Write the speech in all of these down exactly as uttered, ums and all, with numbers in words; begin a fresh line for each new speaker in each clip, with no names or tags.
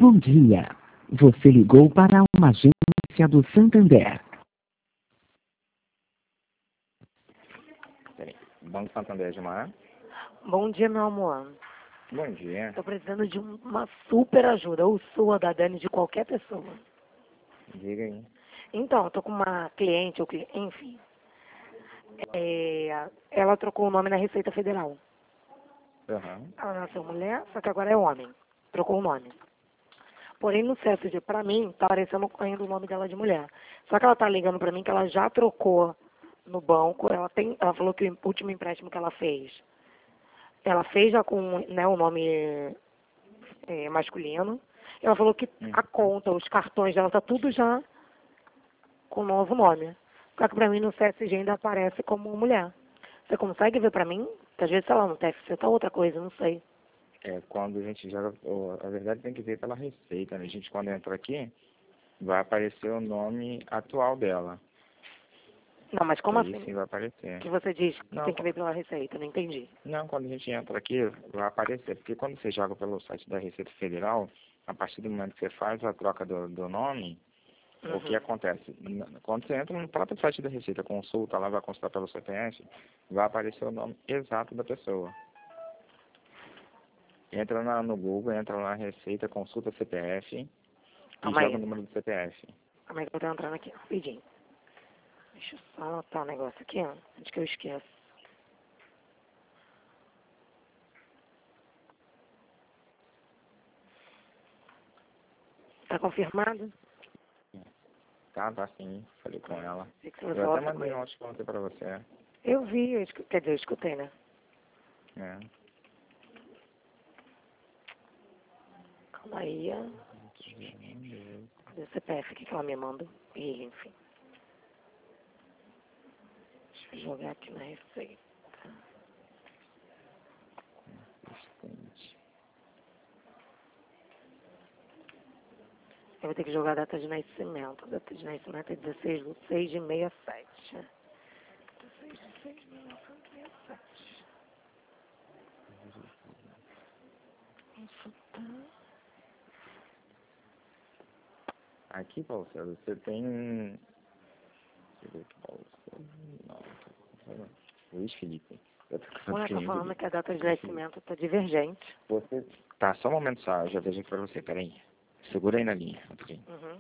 Bom dia. Você ligou para uma agência do Santander.
Peraí. Banco Santander de Mar.
Bom dia, meu amor.
Bom dia.
Tô precisando de um- uma super ajuda, ou sua, da Dani, de qualquer pessoa.
Diga aí.
Então, eu tô com uma cliente, ou cli- enfim. É, ela trocou o nome na Receita Federal.
Aham.
Ela nasceu mulher, só que agora é homem. Trocou o nome. Porém, no C S G, pra mim, tá aparecendo ainda o nome dela de mulher. Só que ela tá ligando pra mim que ela já trocou no banco. Ela tem, ela falou que o último empréstimo que ela fez, ela fez já com, né, o nome é, masculino. Ela falou que
Hum.
a conta, os cartões dela, tá tudo já com o novo nome. Só que pra mim no C S G ainda aparece como mulher. Você consegue ver pra mim? Que às vezes, sei lá, no T F C tá outra coisa, não sei.
É, quando a gente joga, o- a verdade tem que ver pela receita, né? A gente quando entra aqui, vai aparecer o nome atual dela.
Não, mas como
Aí
assim?
sim vai aparecer.
Que você diz que
Não,
tem que ver pela receita, não entendi.
não, quando a gente entra aqui, vai aparecer. Porque quando você joga pelo site da Receita Federal, a partir do momento que você faz a troca do, do nome, o que
Uhum.
acontece? N- Quando você entra no próprio site da Receita, consulta lá, vai consultar pelo C P F, vai aparecer o nome exato da pessoa. Entra na, no Google, entra lá na Receita, consulta C P F e
Calma
joga o
aí.
número do C P F.
Como é que eu tô entrando aqui? Rapidinho. Deixa eu só anotar um negócio aqui, ó, antes que eu esqueça. Tá confirmado?
Tá, tá sim, falei com ela.
Sei que você vai
Eu
falar
até
outra
mandei um
coisa.
áudio ontem pra você.
Eu vi, eu escu- quer dizer, eu escutei, né?
É.
Calma aí, ó. Cadê o C P F aqui que ela me manda? E, enfim. Deixa eu jogar aqui na receita.
Assistente.
Eu vou ter que jogar a data de nascimento. A data de nascimento é dezesseis de seis de sessenta e sete. dezesseis de seis de mil novecentos e sessenta e sete. Isso tá...
Aqui, Paulo César, você tem... Deixa eu ver aqui, Paulo César. Não, não, não. Luiz Felipe. Eu tô com
Ué, tá
pequenininho
falando
Felipe.
que a data de nascimento tá divergente.
Você... Tá, só um momento só, eu já vejo aqui pra você, peraí. Segura aí na linha, rapidinho.
Uhum.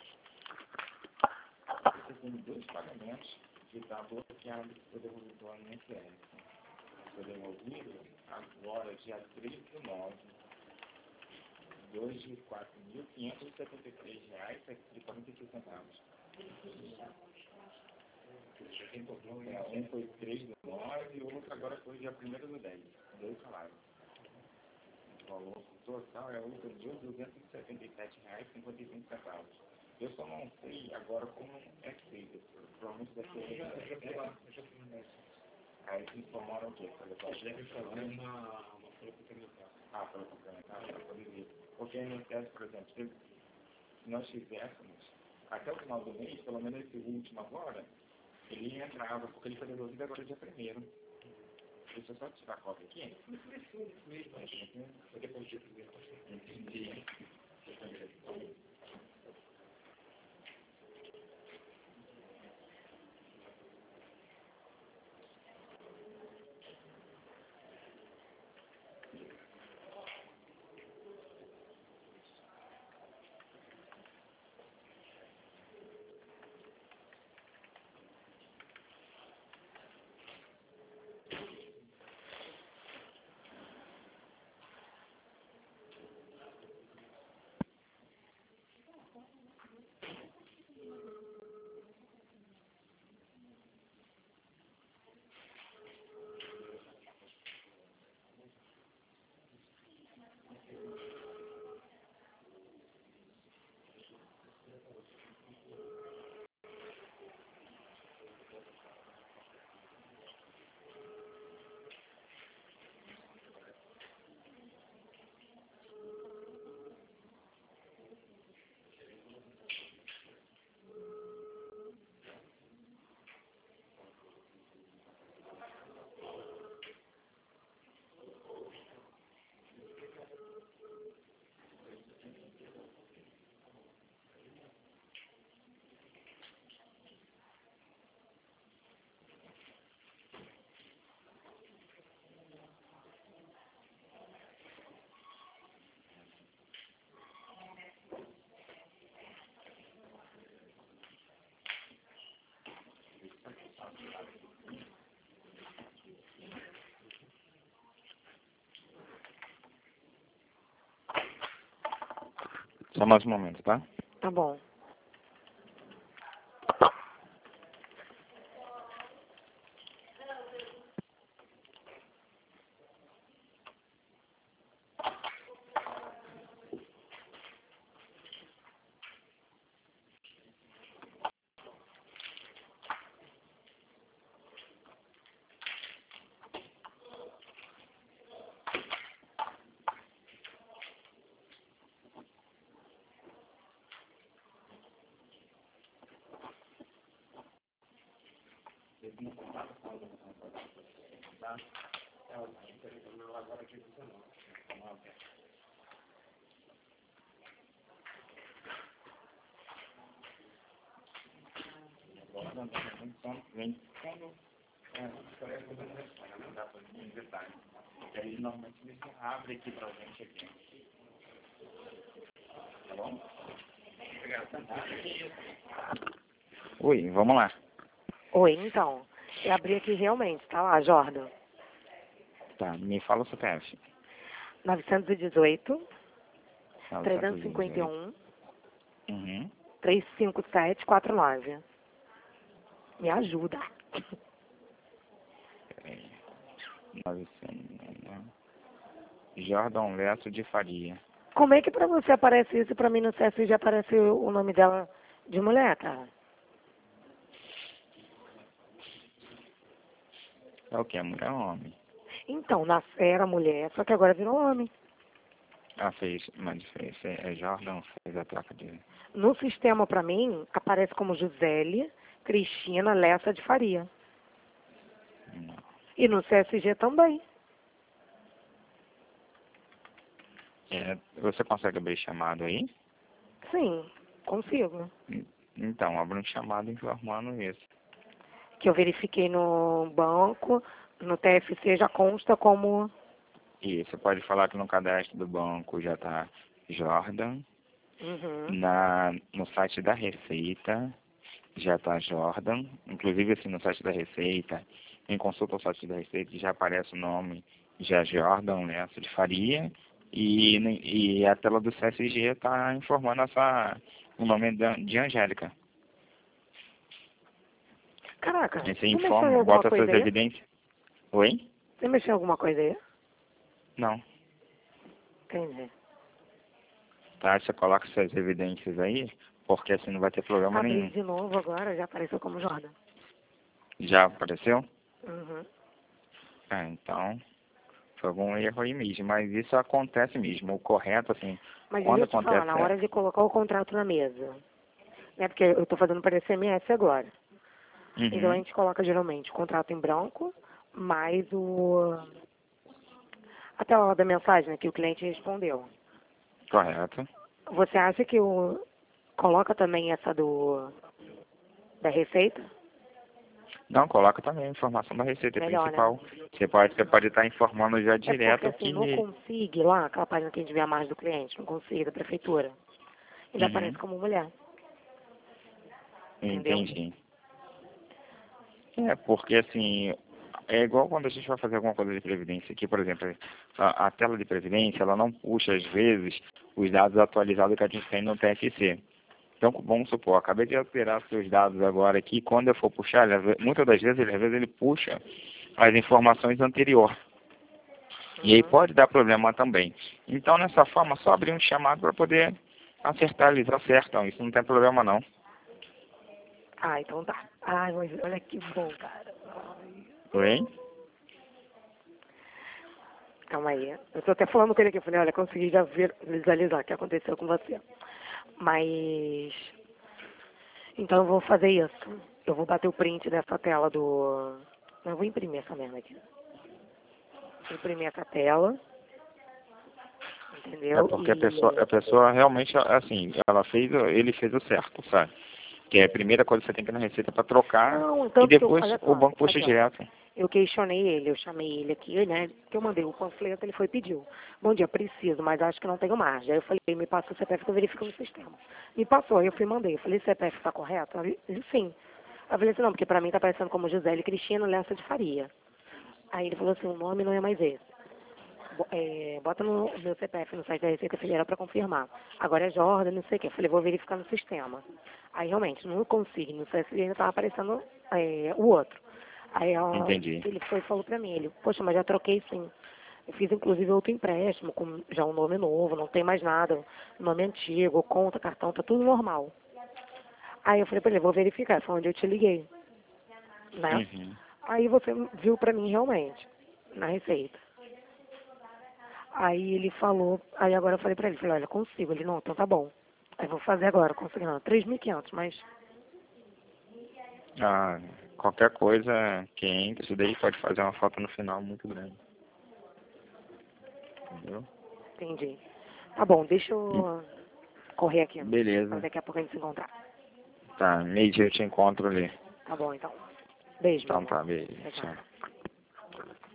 Você tem dois pagamentos que está bloqueado que foi devolvido lá no I N S S. Foi devolvido agora, dia três do nove, dois de quatro mil quinhentos e setenta e três reais e quarenta e seis centavos. É, um foi três do nove e o outro agora foi dia primeiro do dez. Dois salários. O valor total é oito mil duzentos e setenta e sete reais e cinquenta e cinco centavos. Eu só não sei agora como é feito. Provavelmente deve ser. Aí eles informaram o quê? Ah, para complementar, para poder ver. Porque no I N S S, por exemplo, se nós tivéssemos até o final do mês, pelo menos esse último agora, ele entrava, porque ele foi devolvido agora dia primeiro. Deixa eu só tirar a cópia aqui. Entendi. Só mais um momento, tá?
Tá bom.
Vem quando é, não dá para em detalhe. E aí normalmente eles abre aqui pra gente aqui. Tá bom? Oi, vamos lá.
Oi, então. Eu abri aqui realmente, tá lá, Jordan.
Tá, me fala o C P F.
novecentos e dezoito,
Fala,
trezentos e cinquenta e um,
Uhum.
trezentos e cinquenta e sete, quarenta e nove. Me ajuda.
Peraí. novecentos. Jordan Leto de Faria.
Como é que pra você aparece isso e pra mim no C S já aparece o nome dela de mulher, cara?
É o que? Mulher ou homem?
Então, na era mulher, só que agora virou homem.
Ah, fez, mas fez, é é Jordan, fez a placa de...
No sistema, pra mim, aparece como Gisele Cristina Lessa de Faria.
Não.
E no C S G também.
É, você consegue abrir chamado aí?
Sim, consigo.
Então, abre um chamado informando isso.
Que eu verifiquei no banco, no T F C já consta como...
E você pode falar que no cadastro do banco já está Jordan.
Uhum.
Na, no site da Receita já está Jordan. Inclusive, assim, no site da Receita, em consulta ao site da Receita, já aparece o nome já Jordan Lesso de Faria. E, e a tela do C S G está informando essa, o nome de, de Angélica.
Caraca,
Aí você
você mexeu em
informa,
alguma
bota
coisa
suas
aí?
evidências. Oi?
Você mexeu em alguma coisa aí?
Não.
Entendi.
Tá, você coloca suas evidências aí, porque assim não vai ter problema
Abri
nenhum.
de novo agora, já apareceu como Jordan.
Já apareceu?
Uhum.
Ah, então foi algum erro aí mesmo, mas isso acontece mesmo. O correto, assim,
Mas deixa
quando
eu te falar,
acontece...
na hora de colocar o contrato na mesa, né? Porque eu tô fazendo para S M S agora. Então a
Uhum,
gente coloca geralmente o contrato em branco, mais o... a tela lá da mensagem, né, que o cliente respondeu.
correto.
Você acha que o... coloca também essa do... da receita?
Não, coloca também a informação da receita
Melhor, né?
principal. Você pode, você pode estar informando já
É porque
direto
assim, no
que...
Consig, lá, aquela página que a gente vê a margem do cliente, no Consig da prefeitura, ele aparece
Uhum,
como mulher, entendeu?
entendi. É, porque assim, é igual quando a gente vai fazer alguma coisa de previdência aqui, por exemplo, a, a tela de previdência, ela não puxa, às vezes, os dados atualizados que a gente tem no T F C. Então, vamos supor, acabei de alterar seus dados agora aqui, quando eu for puxar, ele, muitas das vezes, ele, às vezes ele puxa as informações anteriores. E aí
Uhum.
pode dar problema também. Então, nessa forma, só abrir um chamado para poder acertar, eles acertam, isso não tem problema não.
Ah, então tá. Ai, mas olha que bom, cara. Ai.
Oi?
Calma aí. Eu tô até falando com ele aqui. Eu falei, olha, consegui já ver, visualizar o que aconteceu com você. Mas... então eu vou fazer isso. Eu vou bater o print dessa tela do... eu vou imprimir essa merda aqui. Vou imprimir essa tela.
É
Entendeu?
porque a pessoa,
E...
a pessoa realmente, assim, ela fez, ele fez o certo, sabe? Que é a primeira coisa que você tem que ir na receita para trocar
não,
e
tanto que eu...
depois
olha
o
só.
banco puxa
Aqui, ó.
direto.
Eu questionei ele, eu chamei ele aqui, né? Que eu mandei o panfleto, ele foi e pediu. Bom dia, preciso, mas acho que não tenho margem. Aí eu falei, me passa o C P F que eu verifico no sistema. Me passou, aí eu fui e mandei. Eu falei, C P F tá correto? Ele, ele, sim. Aí eu falei assim, não, porque pra mim tá aparecendo como Gisele Cristina Lessa de Faria. Aí ele falou assim, o nome não é mais esse. bo- é, bota no meu C P F no site da Receita Federal para confirmar. Agora é Jordan, não sei o que. Eu falei, vou verificar no sistema. Aí realmente, no consigo, no C S D ainda estava aparecendo é, o outro. Aí ela,
Entendi.
ele foi e falou para mim, ele, poxa, mas já troquei sim. Eu fiz inclusive outro empréstimo, com já um nome novo, não tem mais nada, nome antigo, conta, cartão, tá tudo normal. Aí eu falei pra ele, vou verificar, foi onde eu te liguei, né?
Uhum.
Aí você viu pra mim realmente, na Receita. Aí ele falou, aí agora eu falei pra ele, falei, olha, consigo. Ele, não, então tá bom. Aí eu vou fazer agora, consegui não, três mil e quinhentos, mas
Ah, qualquer coisa que entra, isso daí pode fazer uma falta no final muito grande. Entendeu?
entendi. Tá bom, deixa eu correr aqui, pra
Beleza.
daqui a pouco a gente se encontrar.
Tá, meio dia eu te encontro ali.
Tá bom, então. Beijo,
Então
meu
tá,
amor.
beijo.
Tchau, tchau.
Tchau.